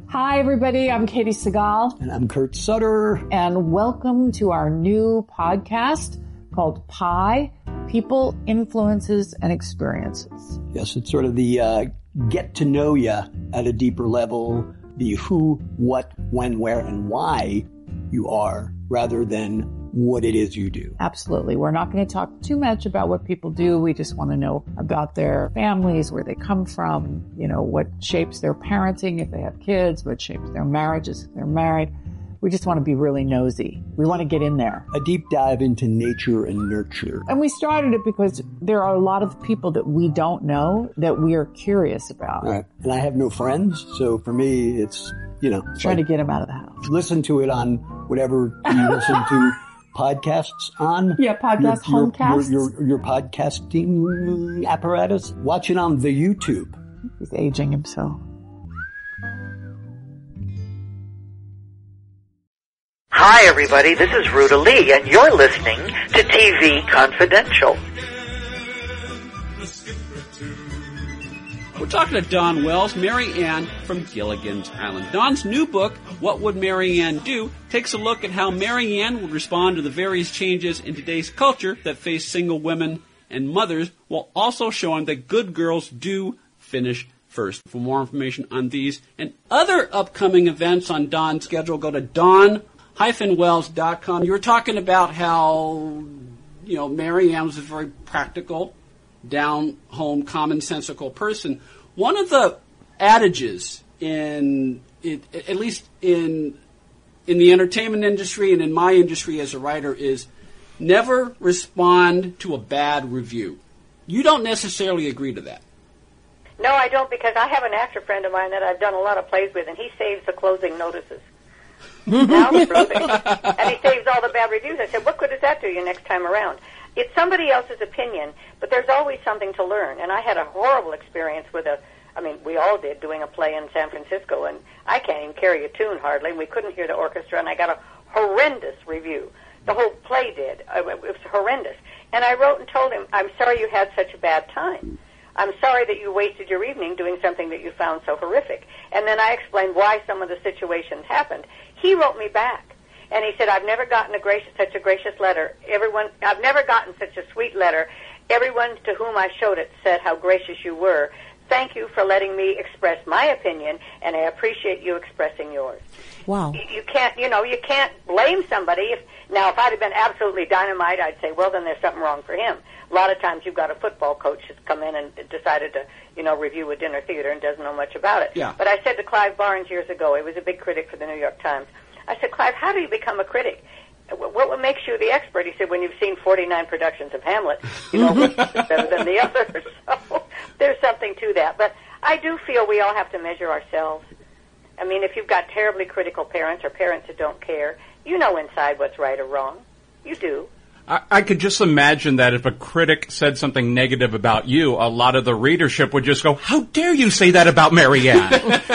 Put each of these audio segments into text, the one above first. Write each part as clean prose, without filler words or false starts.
Hi, everybody. I'm Katie Segal. And I'm Kurt Sutter. And welcome to our new podcast called PIE, People, Influences, and Experiences. Yes, it's sort of the get to know you at a deeper level, the who, what, when, where, and why you are, rather than what it is you do. Absolutely. We're not going to talk too much about what people do. We just want to know about their families, where they come from, what shapes their parenting if they have kids, what shapes their marriages if they're married. We just want to be really nosy. We want to get in there. A deep dive into nature and nurture. And we started it because there are a lot of people that we don't know that we are curious about. Right. And I have no friends, so for me, it's, trying to get them out of the house. Listen to it on whatever you listen to podcasts on. Yeah, homecasts. Your podcasting apparatus. Watch it on the YouTube. He's aging himself. Hi, everybody. This is Ruta Lee, and you're listening to TV Confidential. We're talking to Dawn Wells, Mary Ann from Gilligan's Island. Dawn's new book, What Would Mary Ann Do?, takes a look at how Mary Ann would respond to the various changes in today's culture that face single women and mothers, while also showing that good girls do finish first. For more information on these and other upcoming events on Dawn's schedule, go to dawn-wells.com. You were talking about how, Mary Ann was a very practical, down-home, commonsensical person. One of the adages at least in the entertainment industry and in my industry as a writer, is never respond to a bad review. You don't necessarily agree to that. No, I don't, because I have an actor friend of mine that I've done a lot of plays with, and he saves the closing notices. Now, and he saves all the bad reviews. I said, what good does that do you next time around? It's somebody else's opinion, but there's always something to learn. And I had a horrible experience with we all did, doing a play in San Francisco, and I can't even carry a tune hardly, and we couldn't hear the orchestra, and I got a horrendous review. The whole play did. It was horrendous. And I wrote and told him, I'm sorry you had such a bad time. I'm sorry that you wasted your evening doing something that you found so horrific. And then I explained why some of the situations happened. He wrote me back. And he said, I've never gotten such a gracious letter. I've never gotten such a sweet letter. Everyone to whom I showed it said how gracious you were. Thank you for letting me express my opinion, and I appreciate you expressing yours. Wow. You can't blame somebody. If I'd have been absolutely dynamite, I'd say, well, then there's something wrong for him. A lot of times you've got a football coach who's come in and decided to, review a dinner theater and doesn't know much about it. Yeah. But I said to Clive Barnes years ago, he was a big critic for the New York Times, I said, Clive, how do you become a critic? What makes you the expert? He said, when you've seen 49 productions of Hamlet, which is better than the others. So there's something to that. But I do feel we all have to measure ourselves. I mean, if you've got terribly critical parents or parents that don't care, you know inside what's right or wrong. You do. I could just imagine that if a critic said something negative about you, a lot of the readership would just go, how dare you say that about Mary Ann?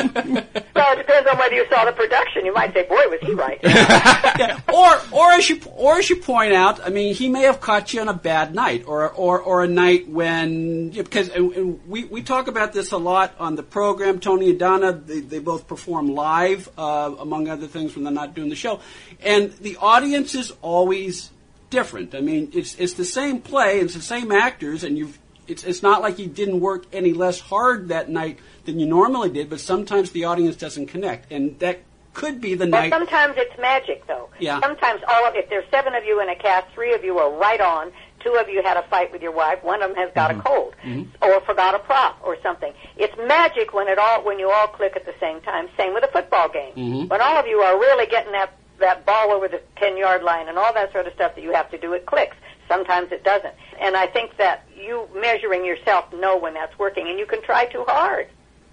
Well, it depends on whether you saw the production. You might say, boy, was he right. Yeah. Or as you point out, I mean, he may have caught you on a bad night or a night when, because we talk about this a lot on the program. Tony and Donna, they both perform live, among other things when they're not doing the show. And the audience is always different. I mean, it's the same play, it's the same actors, and it's not like you didn't work any less hard that night than you normally did, but sometimes the audience doesn't connect, and that could be the night. Well, sometimes it's magic, though. Yeah. Sometimes if there's 7 of you in a cast, 3 of you are right on, 2 of you had a fight with your wife, 1 of them has got a cold, or forgot a prop or something. It's magic when you all click at the same time. Same with a football game. When all of you are really getting that ball over the 10-yard line and all that sort of stuff that you have to do, it clicks. Sometimes it doesn't. And I think that you measuring yourself know when that's working, and you can try too hard.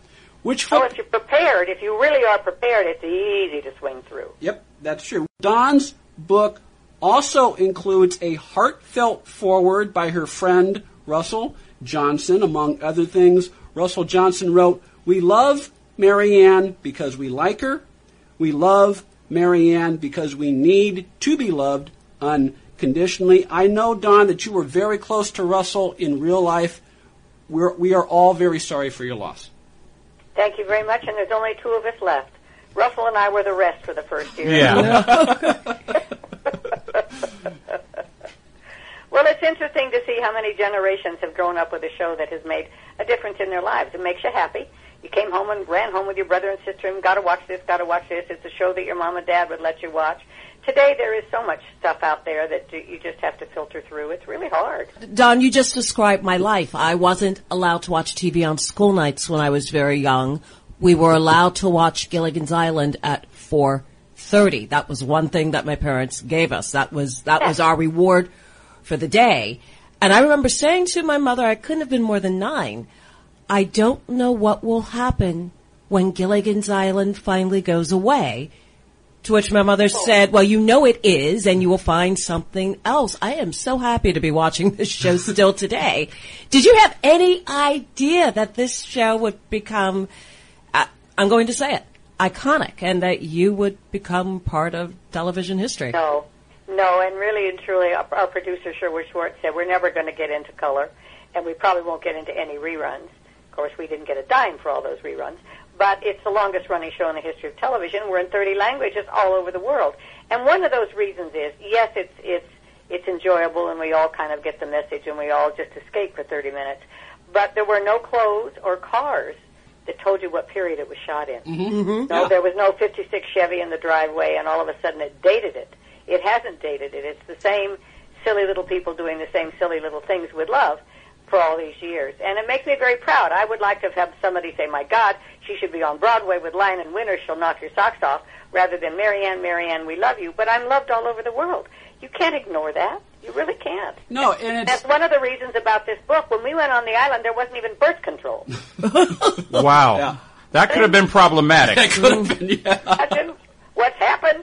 If you're prepared, if you really are prepared, it's easy to swing through. Yep, that's true. Dawn's book also includes a heartfelt foreword by her friend Russell Johnson, among other things. Russell Johnson wrote, "We love Mary Ann because we like her. We love Mary Ann because we need to be loved unconditionally." I know, Dawn, that you were very close to Russell in real life. We are all very sorry for your loss. Thank you very much, and there's only 2 of us left. Russell and I were the rest for the first year. Yeah. Well, it's interesting to see how many generations have grown up with a show that has made a difference in their lives. It makes you happy. You came home and ran home with your brother and sister and got to watch this, got to watch this. It's a show that your mom and dad would let you watch. Today, there is so much stuff out there that you just have to filter through. It's really hard. Don, you just described my life. I wasn't allowed to watch TV on school nights when I was very young. We were allowed to watch Gilligan's Island at 4:30. That was one thing that my parents gave us. That was our reward for the day. And I remember saying to my mother, I couldn't have been more than 9, I don't know what will happen when Gilligan's Island finally goes away. To which my mother said, well, you know it is, and you will find something else. I am so happy to be watching this show still today. Did you have any idea that this show would become, I'm going to say it, iconic, and that you would become part of television history? No, and really and truly, our producer, Sherwood Schwartz, said we're never going to get into color, and we probably won't get into any reruns. Of course, we didn't get a dime for all those reruns. But it's the longest-running show in the history of television. We're in 30 languages all over the world. And one of those reasons is, yes, it's enjoyable, and we all kind of get the message, and we all just escape for 30 minutes. But there were no clothes or cars that told you what period it was shot in. No, there was no 56 Chevy in the driveway, and all of a sudden it dated it. It hasn't dated it. It's the same silly little people doing the same silly little things with love for all these years. And it makes me very proud. I would like to have somebody say, my God, she should be on Broadway with Lion and Winter, she'll knock your socks off, rather than Marianne, Marianne, we love you. But I'm loved all over the world. You can't ignore that. You really can't. No, and that's one of the reasons about this book. When we went on the island, there wasn't even birth control. Wow. Yeah. That could have been problematic. That could have been, yeah. Imagine what's happened.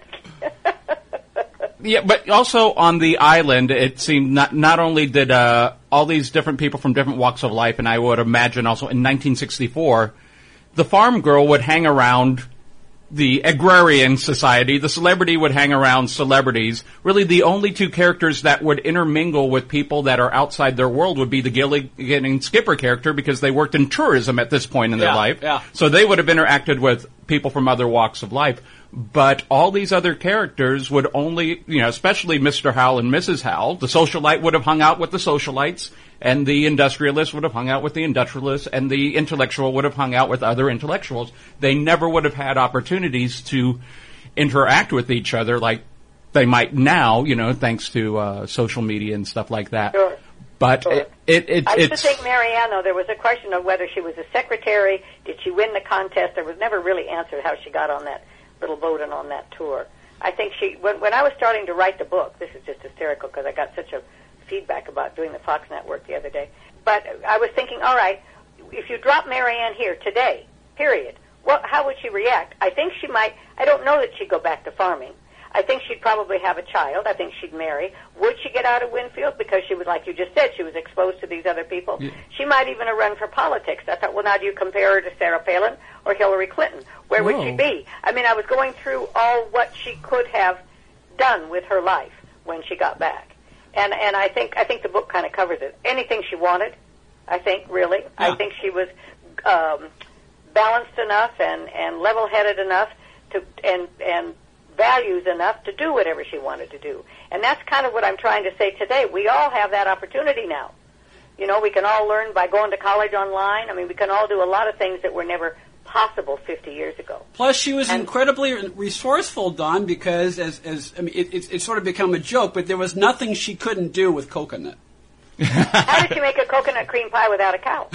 Yeah, but also on the island, it seemed not only did all these different people from different walks of life, and I would imagine also in 1964, the farm girl would hang around the agrarian society, the celebrity would hang around celebrities. Really, the only two characters that would intermingle with people that are outside their world would be the Gilligan and Skipper character, because they worked in tourism at this point in their life. Yeah. So they would have interacted with people from other walks of life. But all these other characters would only, especially Mr. Howell and Mrs. Howell, the socialite would have hung out with the socialites, and the industrialist would have hung out with the industrialists, and the intellectual would have hung out with other intellectuals. They never would have had opportunities to interact with each other like they might now, thanks to social media and stuff like that. Sure. But sure. I used to think Marianne, though, there was a question of whether she was a secretary, did she win the contest? There was never really answered how she got on that little boat and on that tour. I think when I was starting to write the book, this is just hysterical because I got such a feedback about doing the Fox network the other day, but I was thinking, all right, if you drop Marianne here today, period, how would she react? I think she might, I don't know that she'd go back to farming. I think she'd probably have a child. I think she'd marry. Would she get out of Winfield? Because she was, like you just said, she was exposed to these other people. Yeah. She might even have run for politics. I thought, well, now do you compare her to Sarah Palin or Hillary Clinton? Where would she be? I mean, I was going through all what she could have done with her life when she got back. And I think the book kind of covers it. Anything she wanted, I think, really. Yeah. I think she was balanced enough and level-headed enough to and values enough to do whatever she wanted to do. And that's kind of what I'm trying to say today. We all have that opportunity now. We can all learn by going to college online. I mean, we can all do a lot of things that were never possible 50 years ago. Plus, she was incredibly resourceful, Dawn, because it's sort of become a joke, but there was nothing she couldn't do with coconut. How did she make a coconut cream pie without a cow?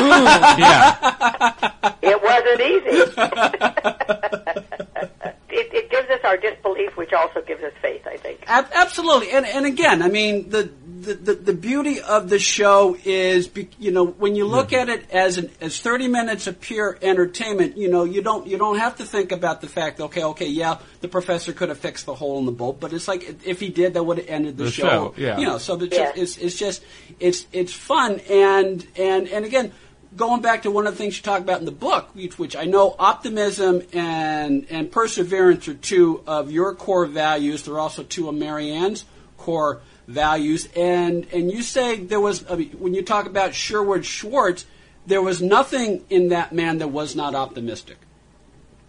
Yeah. It wasn't easy. It gives us our disbelief, which also gives us faith, I think. Absolutely. And again, I mean, the beauty of the show is, when you look at it as 30 minutes of pure entertainment, you don't have to think about the fact, okay, yeah, the professor could have fixed the hole in the boat, but it's like, if he did, that would have ended the show. Yeah. So it's fun. And again, going back to one of the things you talk about in the book, which I know optimism and perseverance are two of your core values. They're also two of Marianne's core values. And you say there was, when you talk about Sherwood Schwartz, there was nothing in that man that was not optimistic.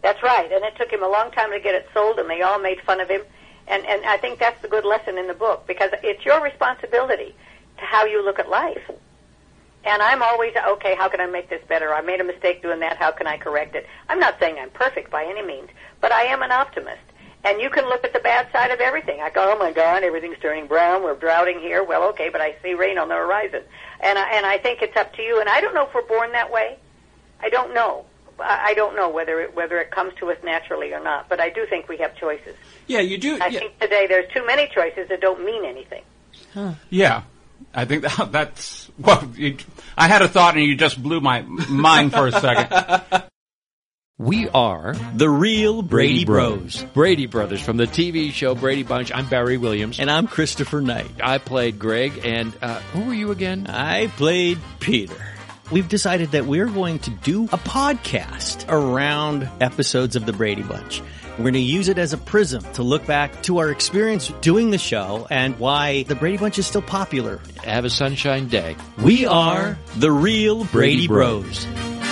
That's right, and it took him a long time to get it sold, and they all made fun of him. And I think that's the good lesson in the book, because it's your responsibility to how you look at life. And I'm always, okay, how can I make this better? I made a mistake doing that. How can I correct it? I'm not saying I'm perfect by any means, but I am an optimist. And you can look at the bad side of everything. I go, oh, my God, everything's turning brown. We're droughting here. Well, okay, but I see rain on the horizon. And I think it's up to you. And I don't know if we're born that way. I don't know. I don't know whether it comes to us naturally or not, but I do think we have choices. Yeah, you do. I think today there's too many choices that don't mean anything. Huh. Yeah. I think that's... Well, I had a thought and you just blew my mind for a second. We are the real Brady Bros. Brady Brothers from the TV show Brady Bunch. I'm Barry Williams. And I'm Christopher Knight. I played Greg, and who were you again? I played Peter. We've decided that we're going to do a podcast around episodes of the Brady Bunch. We're going to use it as a prism to look back to our experience doing the show and why the Brady Bunch is still popular. Have a sunshine day. We are the real Brady Bros.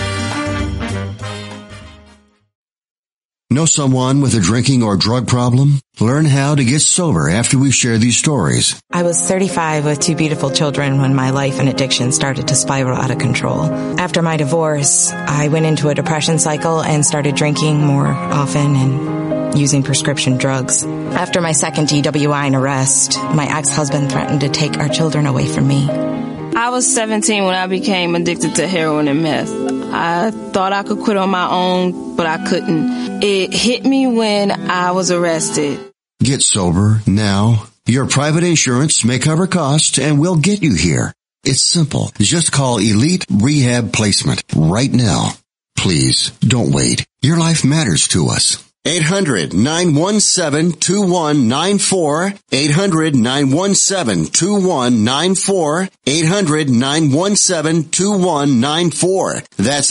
Know someone with a drinking or drug problem? Learn how to get sober after we share these stories. I was 35 with 2 beautiful children when my life and addiction started to spiral out of control. After my divorce, I went into a depression cycle and started drinking more often and using prescription drugs. After my second DWI and arrest, my ex-husband threatened to take our children away from me. I was 17 when I became addicted to heroin and meth. I thought I could quit on my own, but I couldn't. It hit me when I was arrested. Get sober now. Your private insurance may cover costs and we'll get you here. It's simple. Just call Elite Rehab Placement right now. Please, don't wait. Your life matters to us. 800-917-2194. 800-917-2194. 800-917-2194. That's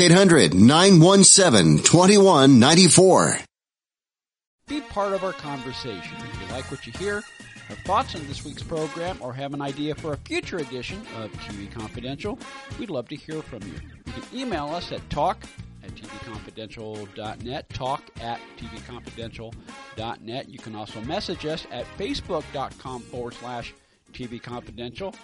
800-917-2194. Be part of our conversation. If you like what you hear, have thoughts on this week's program, or have an idea for a future edition of TV Confidential, we'd love to hear from you. You can email us at talk@tvconfidential.net, talk@tvconfidential.net. You can also message us at facebook.com/tvconfidential,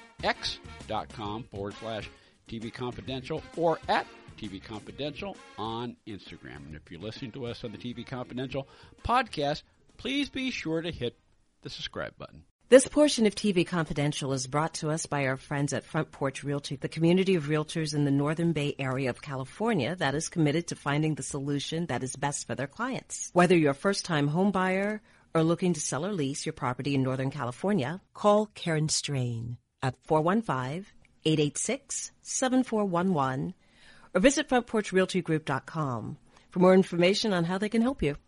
x.com/tvconfidential, or at TV Confidential on Instagram. And if you're listening to us on the TV Confidential podcast, please be sure to hit the subscribe button. This portion of TV Confidential is brought to us by our friends at Front Porch Realty, the community of realtors in the Northern Bay area of California that is committed to finding the solution that is best for their clients. Whether you're a first-time home buyer or looking to sell or lease your property in Northern California, call Karen Strain at 415-886-7411 or visit frontporchrealtygroup.com for more information on how they can help you.